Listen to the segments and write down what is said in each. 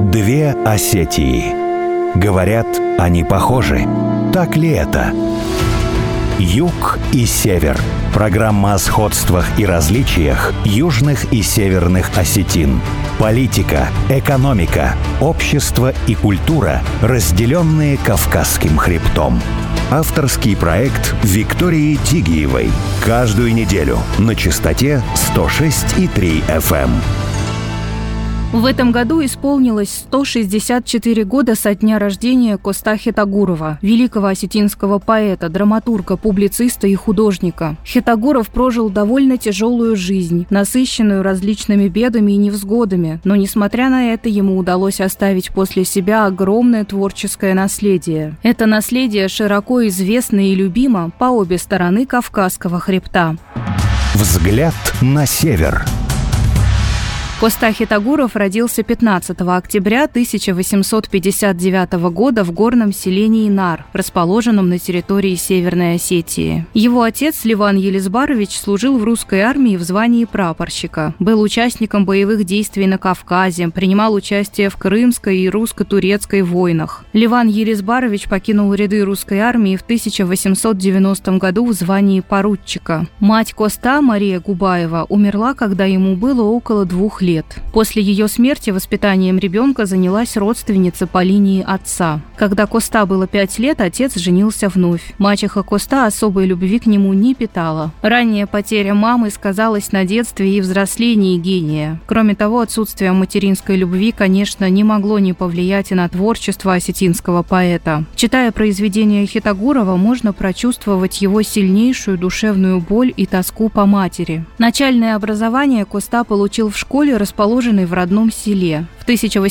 Две Осетии. Говорят, они похожи. Так ли это? Юг и север. Программа о сходствах и различиях южных и северных осетин. Политика, экономика, общество и культура, разделенные Кавказским хребтом. Авторский проект Виктории Тигиевой. Каждую неделю на частоте 106,3 FM. В этом году исполнилось 164 года со дня рождения Коста Хетагурова, великого осетинского поэта, драматурга, публициста и художника. Хетагуров прожил довольно тяжелую жизнь, насыщенную различными бедами и невзгодами, но, несмотря на это, ему удалось оставить после себя огромное творческое наследие. Это наследие широко известно и любимо по обе стороны Кавказского хребта. Взгляд на север. Коста Хетагуров родился 15 октября 1859 года в горном селении Нар, расположенном на территории Северной Осетии. Его отец Леван Елизбарович служил в русской армии в звании прапорщика, был участником боевых действий на Кавказе, принимал участие в Крымской и русско-турецкой войнах. Леван Елизбарович покинул ряды русской армии в 1890 году в звании поручика. Мать Коста, Мария Губаева, умерла, когда ему было около 2 лет. После ее смерти воспитанием ребенка занялась родственница по линии отца. Когда Коста было 5 лет, отец женился вновь. Мачеха Коста особой любви к нему не питала. Ранняя потеря мамы сказалась на детстве и взрослении гения. Кроме того, отсутствие материнской любви, конечно, не могло не повлиять и на творчество осетинского поэта. Читая произведения Хетагурова, можно прочувствовать его сильнейшую душевную боль и тоску по матери. Начальное образование Коста получил в школе, расположенной в родном селе. В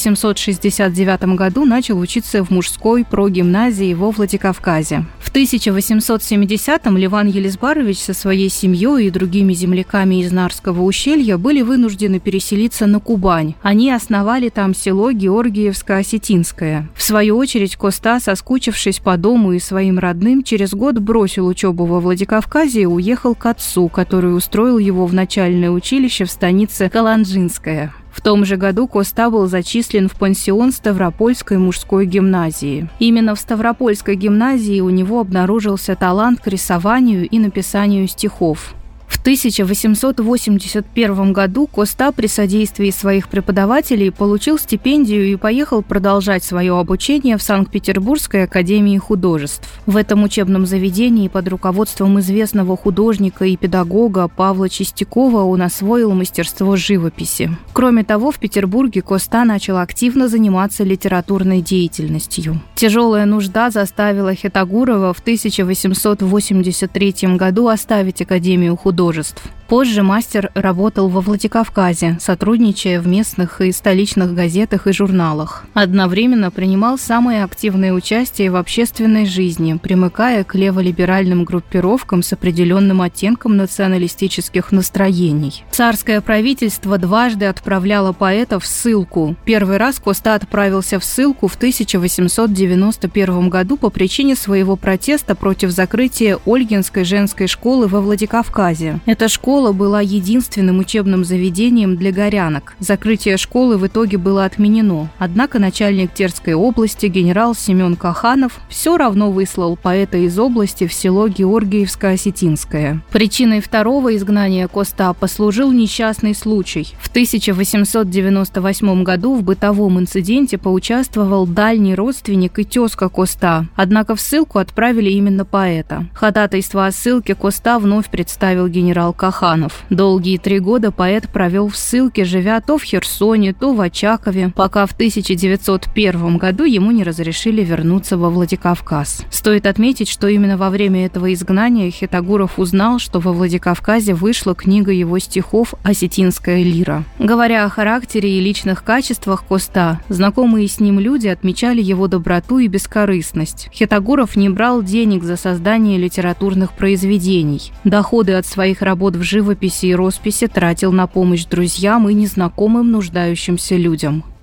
1869 году начал учиться в мужской прогимназии во Владикавказе. В 1870-м Леван Елизбарович со своей семьей и другими земляками из Нарского ущелья были вынуждены переселиться на Кубань. Они основали там село Георгиевско-Осетинское. В свою очередь Коста, соскучившись по дому и своим родным, через год бросил учебу во Владикавказе и уехал к отцу, который устроил его в начальное училище в станице Каланджинская. В том же году Коста был зачислен в пансион Ставропольской мужской гимназии. Именно в Ставропольской гимназии у него обнаружился талант к рисованию и написанию стихов. В 1881 году Коста при содействии своих преподавателей получил стипендию и поехал продолжать свое обучение в Санкт-Петербургской академии художеств. В этом учебном заведении под руководством известного художника и педагога Павла Чистякова он освоил мастерство живописи. Кроме того, в Петербурге Коста начал активно заниматься литературной деятельностью. Тяжелая нужда заставила Хетагурова в 1883 году оставить Академию художеств. Позже мастер работал во Владикавказе, сотрудничая в местных и столичных газетах и журналах. Одновременно принимал самое активное участие в общественной жизни, примыкая к леволиберальным группировкам с определенным оттенком националистических настроений. Царское правительство дважды отправляло поэта в ссылку. Первый раз Коста отправился в ссылку в 1891 году по причине своего протеста против закрытия Ольгинской женской школы во Владикавказе. Эта школа была единственным учебным заведением для горянок. Закрытие школы в итоге было отменено. Однако начальник Терской области генерал Семен Каханов все равно выслал поэта из области в село Георгиевско-Осетинское. Причиной второго изгнания Коста послужил несчастный случай. В 1898 году в бытовом инциденте поучаствовал дальний родственник и тезка Коста. Однако в ссылку отправили именно поэта. Ходатайство о ссылке Коста вновь представил генерал Каханов. Долгие 3 года поэт провел в ссылке, живя то в Херсоне, то в Очакове, пока в 1901 году ему не разрешили вернуться во Владикавказ. Стоит отметить, что именно во время этого изгнания Хетагуров узнал, что во Владикавказе вышла книга его стихов «Осетинская лира». Говоря о характере и личных качествах Коста, знакомые с ним люди отмечали его доброту и бескорыстность. Хетагуров не брал денег за создание литературных произведений. Доходы от своих работ в живописи и росписи тратил на помощь друзьям и незнакомым нуждающимся людям.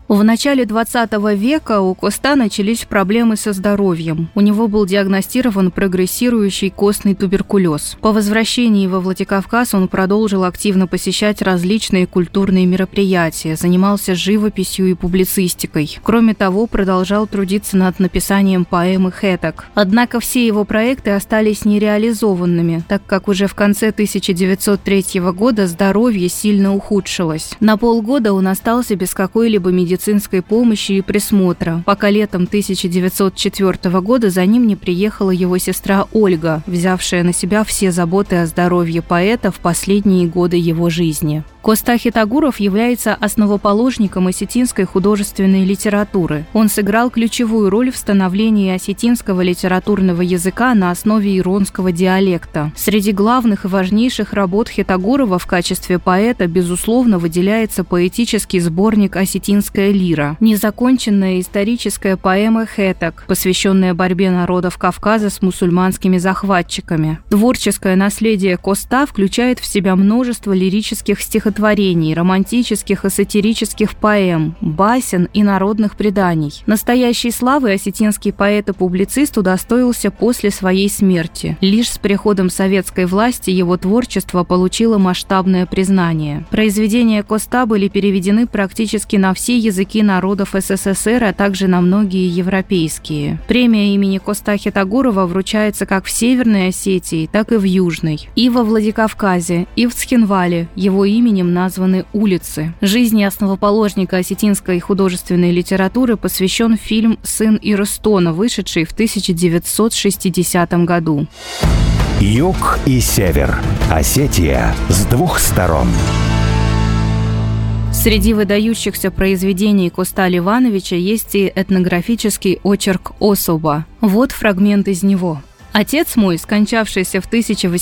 В начале 20 века у Коста начались проблемы со здоровьем. У него был диагностирован прогрессирующий костный туберкулез. По возвращении во Владикавказ он продолжил активно посещать различные культурные мероприятия, занимался живописью и публицистикой. Кроме того, продолжал трудиться над написанием поэмы «Хэтак». Однако все его проекты остались нереализованными, так как уже в конце 1903 года здоровье сильно ухудшилось. На полгода он остался без какой-либо медицинской помощи и присмотра, пока летом 1904 года за ним не приехала его сестра Ольга, взявшая на себя все заботы о здоровье поэта в последние годы его жизни. Коста Хитагуров является основоположником осетинской художественной литературы. Он сыграл ключевую роль в становлении осетинского литературного языка на основе иронского диалекта. Среди главных и важнейших работ Хитагурова в качестве поэта, безусловно, выделяется поэтический сборник «Осетинская лира», незаконченная историческая поэма «Хэтак», посвященная борьбе народов Кавказа с мусульманскими захватчиками. Творческое наследие Коста включает в себя множество лирических стихотворений, романтических и сатирических поэм, басен и народных преданий. Настоящей славы осетинский поэт и публицист удостоился после своей смерти. Лишь с приходом советской власти его творчество получило масштабное признание. Произведения Коста были переведены практически на все языки народов СССР, а также на многие европейские. Премия имени Коста Хитагурова вручается как в Северной Осетии, так и в Южной. И во Владикавказе, и в Цхинвале его именем названы улицы. Жизни основоположника осетинской художественной литературы посвящен фильм «Сын Ирыстона», вышедший в 1960 году. Юг и север. Осетия с двух сторон. Среди выдающихся произведений Коста Ливановича есть и этнографический очерк «Особа». Вот фрагмент из него. Отец мой, скончавшийся в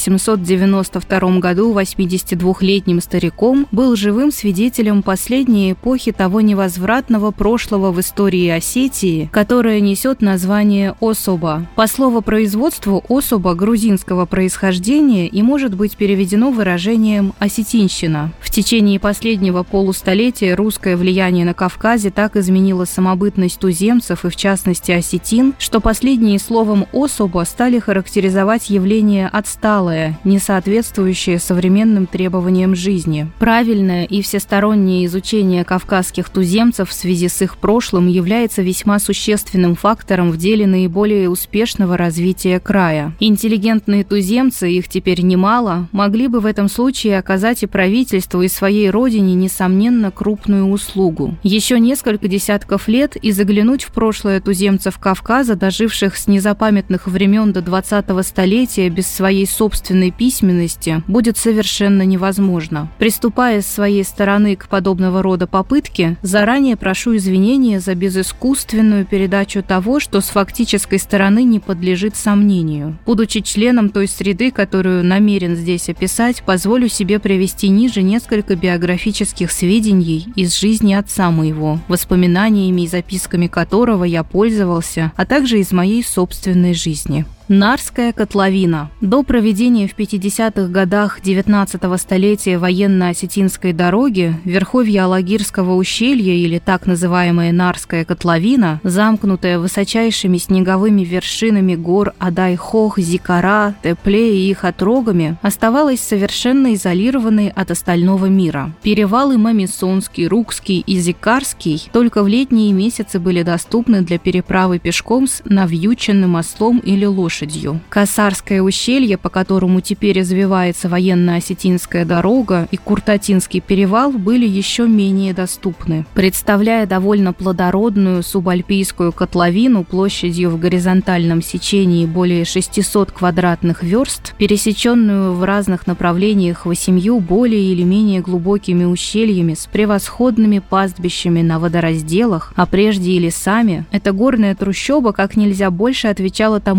1892 году 82-летним стариком, был живым свидетелем последней эпохи того невозвратного прошлого в истории Осетии, которое несет название «Особа». По словопроизводству «Особа» грузинского происхождения и может быть переведено выражением «осетинщина». В течение последнего полустолетия русское влияние на Кавказе так изменило самобытность туземцев и, в частности, осетин, что последние словом «особа» стали характеризовать явление отсталое, не соответствующее современным требованиям жизни. Правильное и всестороннее изучение кавказских туземцев в связи с их прошлым является весьма существенным фактором в деле наиболее успешного развития края. Интеллигентные туземцы, их теперь немало, могли бы в этом случае оказать и правительству, и своей родине, несомненно, крупную услугу. Еще несколько десятков лет и заглянуть в прошлое туземцев Кавказа, доживших с незапамятных времен до 20-го столетия без своей собственной письменности, будет совершенно невозможно. Приступая с своей стороны к подобного рода попытке, заранее прошу извинения за безыскусственную передачу того, что с фактической стороны не подлежит сомнению. Будучи членом той среды, которую намерен здесь описать, позволю себе привести ниже несколько биографических сведений из жизни отца моего, воспоминаниями и записками которого я пользовался, а также из моей собственной жизни. Нарская котловина. До проведения в 50-х годах 19-го столетия военно-осетинской дороги верховье Алагирского ущелья, или так называемая Нарская котловина, замкнутая высочайшими снеговыми вершинами гор Адай-Хох, Зикара, Тепле и их отрогами, оставалась совершенно изолированной от остального мира. Перевалы Мамисонский, Рукский и Зикарский только в летние месяцы были доступны для переправы пешком с навьюченным ослом или лошадью. Касарское ущелье, по которому теперь развивается военно-осетинская дорога, и Куртатинский перевал были еще менее доступны. Представляя довольно плодородную субальпийскую котловину площадью в горизонтальном сечении более 600 квадратных верст, пересеченную в разных направлениях 8 более или менее глубокими ущельями с превосходными пастбищами на водоразделах, а прежде и лесами, эта горная трущоба как нельзя больше отвечала тому идеалу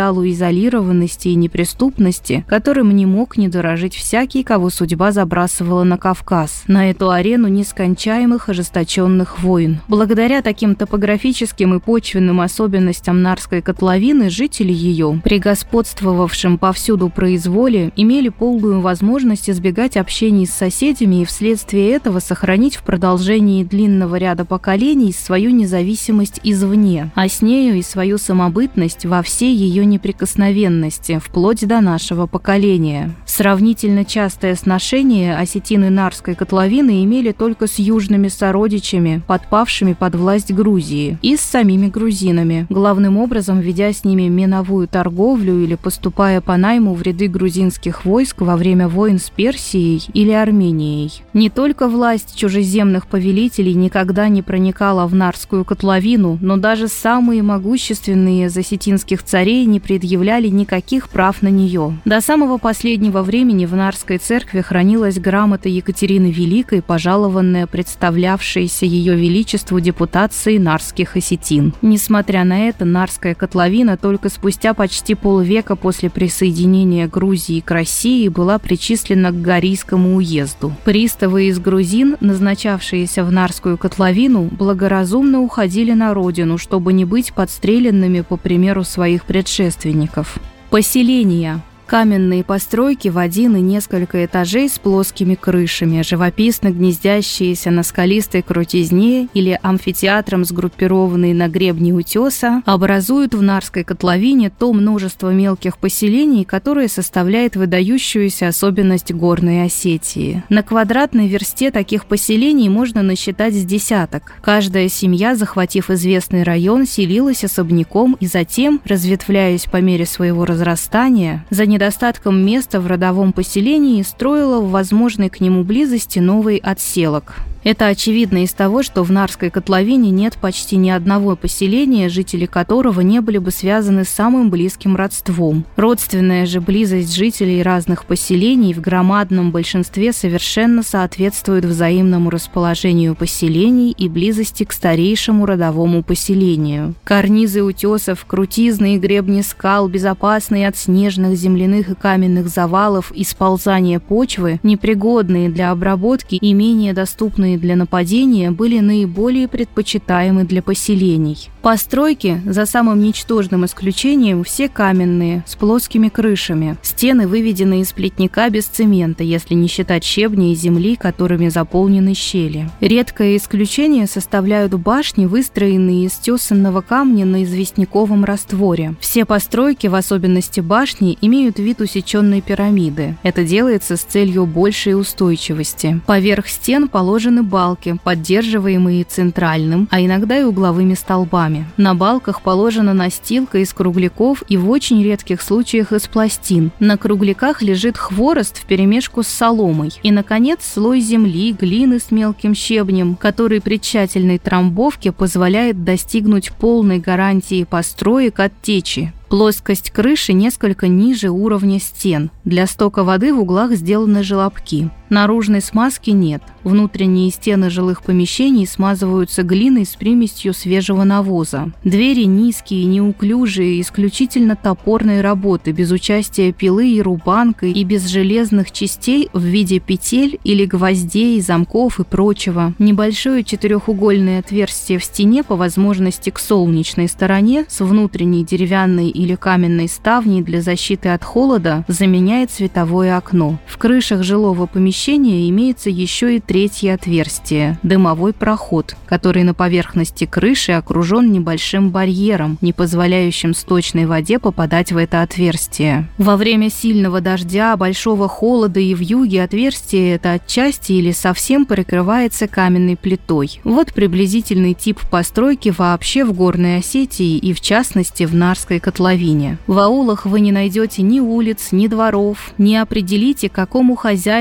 идеалу изолированности и неприступности, которым не мог не дорожить всякий, кого судьба забрасывала на Кавказ, на эту арену нескончаемых ожесточенных войн. Благодаря таким топографическим и почвенным особенностям Нарской котловины жители ее, при господствовавшем повсюду произволе, имели полную возможность избегать общений с соседями и вследствие этого сохранить в продолжении длинного ряда поколений свою независимость извне, а с нею и свою самобытность во всей ее неприкосновенности, вплоть до нашего поколения. Сравнительно частое сношение осетины Нарской котловины имели только с южными сородичами, подпавшими под власть Грузии, и с самими грузинами, главным образом ведя с ними меновую торговлю или поступая по найму в ряды грузинских войск во время войн с Персией или Арменией. Не только власть чужеземных повелителей никогда не проникала в Нарскую котловину, но даже самые могущественные из осетинских царей не предъявляли никаких прав на нее. До самого последнего времени в Нарской церкви хранилась грамота Екатерины Великой, пожалованная представлявшейся ее величеству депутацией нарских осетин. Несмотря на это, Нарская котловина только спустя почти полвека после присоединения Грузии к России была причислена к Горийскому уезду. Приставы из грузин, назначавшиеся в Нарскую котловину, благоразумно уходили на родину, чтобы не быть подстреленными по примеру своих предшественников. Поселения. Каменные постройки в один и несколько этажей с плоскими крышами, живописно гнездящиеся на скалистой крутизне или амфитеатром сгруппированные на гребне утеса, образуют в Нарской котловине то множество мелких поселений, которое составляет выдающуюся особенность Горной Осетии. На квадратной версте таких поселений можно насчитать с десяток. Каждая семья, захватив известный район, селилась особняком и затем, разветвляясь по мере своего разрастания, за недостатком места в родовом поселении строила в возможной к нему близости новый отселок. Это очевидно из того, что в Нарской котловине нет почти ни одного поселения, жители которого не были бы связаны с самым близким родством. Родственная же близость жителей разных поселений в громадном большинстве совершенно соответствует взаимному расположению поселений и близости к старейшему родовому поселению. Карнизы утесов, крутизны и гребни скал, безопасные от снежных, земляных и каменных завалов и сползания почвы, непригодные для обработки и менее доступные для нападения, были наиболее предпочитаемы для поселений. Постройки, за самым ничтожным исключением, все каменные, с плоскими крышами. Стены выведены из плетника без цемента, если не считать щебня и земли, которыми заполнены щели. Редкое исключение составляют башни, выстроенные из тесанного камня на известняковом растворе. Все постройки, в особенности башни, имеют вид усеченной пирамиды. Это делается с целью большей устойчивости. Поверх стен положены балки, поддерживаемые центральным, а иногда и угловыми столбами. На балках положена настилка из кругляков и в очень редких случаях из пластин. На кругляках лежит хворост вперемешку с соломой. И, наконец, слой земли, глины с мелким щебнем, который при тщательной трамбовке позволяет достигнуть полной гарантии построек от течи. Плоскость крыши несколько ниже уровня стен. Для стока воды в углах сделаны желобки. Наружной смазки нет. Внутренние стены жилых помещений смазываются глиной с примесью свежего навоза. Двери низкие, неуклюжие, исключительно топорной работы, без участия пилы и рубанка и без железных частей в виде петель или гвоздей, замков и прочего. Небольшое четырехугольное отверстие в стене, по возможности к солнечной стороне, с внутренней деревянной или каменной ставней для защиты от холода, заменяет световое окно. В крышах жилого помещения имеется еще и третье отверстие – дымовой проход, который на поверхности крыши окружен небольшим барьером, не позволяющим сточной воде попадать в это отверстие. Во время сильного дождя, большого холода и вьюги отверстие это отчасти или совсем прикрывается каменной плитой. Вот приблизительный тип постройки вообще в Горной Осетии и в частности в Нарской котловине. В аулах вы не найдете ни улиц, ни дворов, не определите, какому хозяину принадлежит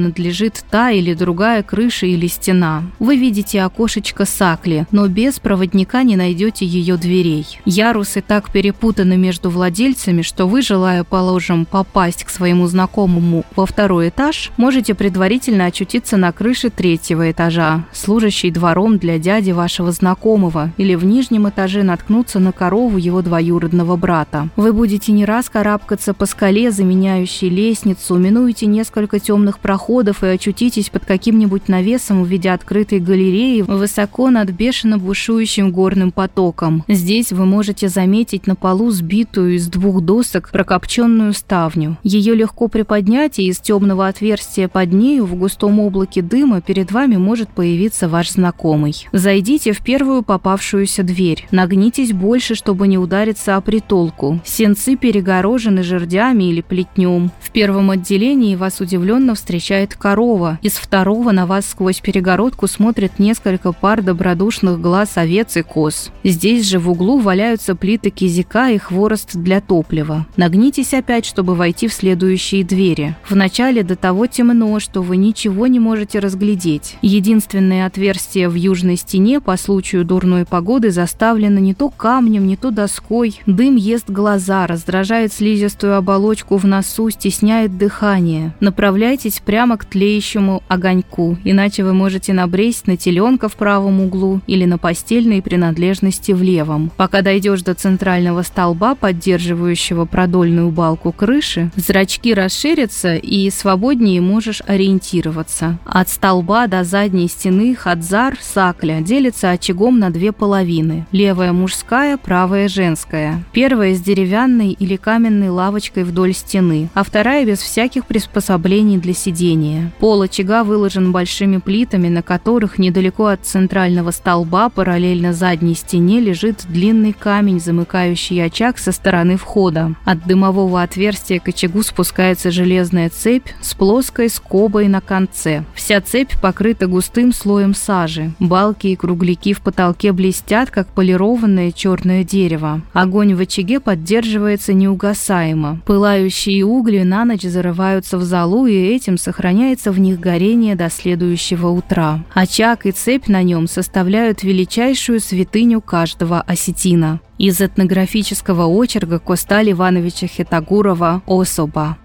принадлежит та или другая крыша или стена. Вы видите окошечко сакли, но без проводника не найдете ее дверей. Ярусы так перепутаны между владельцами, что вы, желая, положим, попасть к своему знакомому во второй этаж, можете предварительно очутиться на крыше третьего этажа, служащей двором для дяди вашего знакомого, или в нижнем этаже наткнуться на корову его двоюродного брата. Вы будете не раз карабкаться по скале, заменяющей лестницу, минуете несколько темных проходов и очутитесь под каким-нибудь навесом в виде открытой галереи высоко над бешено бушующим горным потоком. Здесь вы можете заметить на полу сбитую из 2 досок прокопченную ставню. Ее легко приподнять, и из темного отверстия под нею в густом облаке дыма перед вами может появиться ваш знакомый. Зайдите в первую попавшуюся дверь. Нагнитесь больше, чтобы не удариться о притолку. Сенцы перегорожены жердями или плетнем. В первом отделении вас удивленно встречает корова. Из второго на вас сквозь перегородку смотрит несколько пар добродушных глаз овец и коз. Здесь же в углу валяются плиты кизика и хворост для топлива. Нагнитесь опять, чтобы войти в следующие двери. Вначале до того темно, что вы ничего не можете разглядеть. Единственное отверстие в южной стене по случаю дурной погоды заставлено не то камнем, не то доской. Дым ест глаза, раздражает слизистую оболочку в носу, стесняет дыхание. Направляйтесь прямо к тлеющему огоньку, иначе вы можете набресть на теленка в правом углу или на постельные принадлежности в левом. Пока дойдешь до центрального столба, поддерживающего продольную балку крыши, зрачки расширятся, и свободнее можешь ориентироваться. От столба до задней стены хадзар, сакля, делится очагом на 2 половины. Левая мужская, правая женская. Первая с деревянной или каменной лавочкой вдоль стены, а вторая без всяких приспособлений для сидения. Пол очага выложен большими плитами, на которых недалеко от центрального столба, параллельно задней стене, лежит длинный камень, замыкающий очаг со стороны входа. От дымового отверстия к очагу спускается железная цепь с плоской скобой на конце. Вся цепь покрыта густым слоем сажи. Балки и кругляки в потолке блестят, как полированное черное дерево. Огонь в очаге поддерживается неугасаемо. Пылающие угли на ночь зарываются в золу, и этим сохраняется в них горение до следующего утра. Очаг и цепь на нем составляют величайшую святыню каждого осетина. Из этнографического очерка Костали Ивановича Хитагурова «Особа».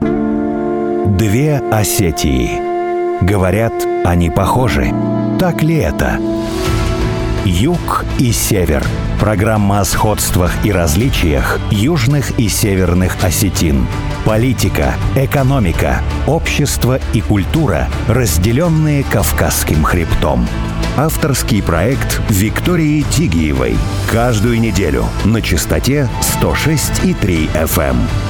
2 Осетии. Говорят, они похожи. Так ли это? Юг и север. Программа о сходствах и различиях южных и северных осетин. Политика, экономика, общество и культура, разделенные Кавказским хребтом. Авторский проект Виктории Тигиевой. Каждую неделю на частоте 106,3 FM.